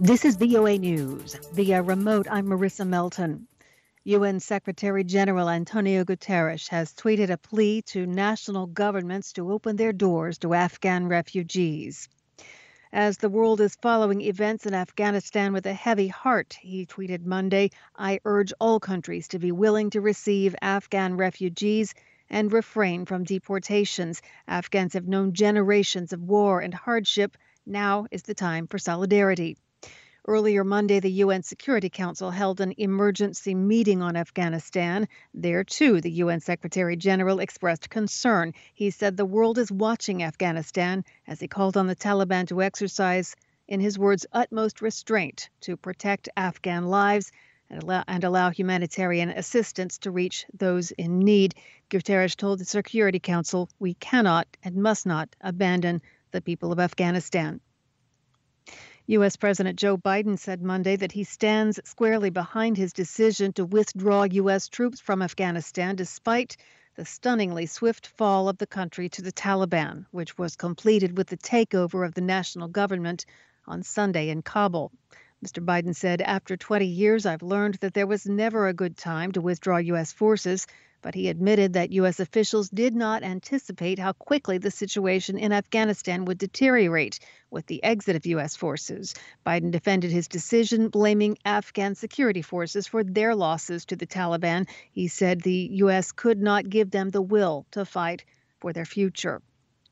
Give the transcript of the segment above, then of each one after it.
This is VOA News. Via remote, I'm Marissa Melton. UN Secretary General Antonio Guterres has tweeted a plea to national governments to open their doors to Afghan refugees. As the world is following events in Afghanistan with a heavy heart, he tweeted Monday, I urge all countries to be willing to receive Afghan refugees and refrain from deportations. Afghans have known generations of war and hardship. Now is the time for solidarity. Earlier Monday, the UN Security Council held an emergency meeting on Afghanistan. There, too, the UN Secretary General expressed concern. He said the world is watching Afghanistan as he called on the Taliban to exercise, in his words, utmost restraint to protect Afghan lives and allow humanitarian assistance to reach those in need. Guterres told the Security Council, we cannot and must not abandon the people of Afghanistan. U.S. President Joe Biden said Monday that he stands squarely behind his decision to withdraw U.S. troops from Afghanistan despite the stunningly swift fall of the country to the Taliban, which was completed with the takeover of the national government on Sunday in Kabul. Mr. Biden said, after 20 years, I've learned that there was never a good time to withdraw U.S. forces, but he admitted that U.S. officials did not anticipate how quickly the situation in Afghanistan would deteriorate with the exit of U.S. forces. Biden defended his decision, blaming Afghan security forces for their losses to the Taliban. He said the U.S. could not give them the will to fight for their future.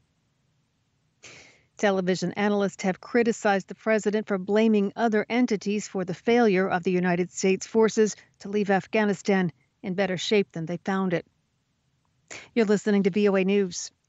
Television analysts have criticized the president for blaming other entities for the failure of the United States forces to leave Afghanistan in better shape than they found it. You're listening to VOA News.